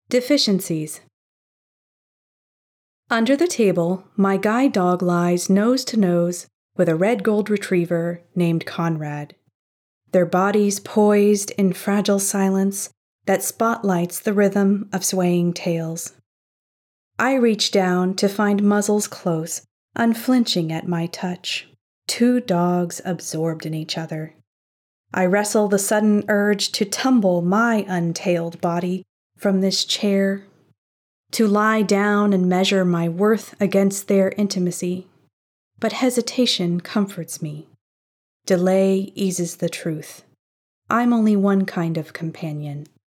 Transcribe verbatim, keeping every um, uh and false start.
Deficiencies. Under the table, my guide dog lies nose to nose with a red gold retriever named Conrad, their bodies poised in fragile silence that spotlights the rhythm of swaying tails. I reach down to find muzzles close, unflinching at my touch, two dogs absorbed in each other. I wrestle the sudden urge to tumble my untailed body from this chair, to lie down and measure my worth against their intimacy. But hesitation comforts me. Delay eases the truth. I'm only one kind of companion.